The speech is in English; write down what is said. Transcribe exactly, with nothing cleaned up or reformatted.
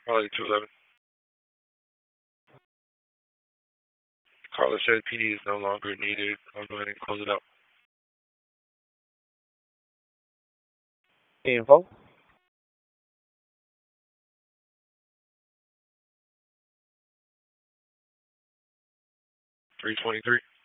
Probably two eleven. Caller said P D is no longer needed. I'll go ahead and close it out. Info. three twenty-three.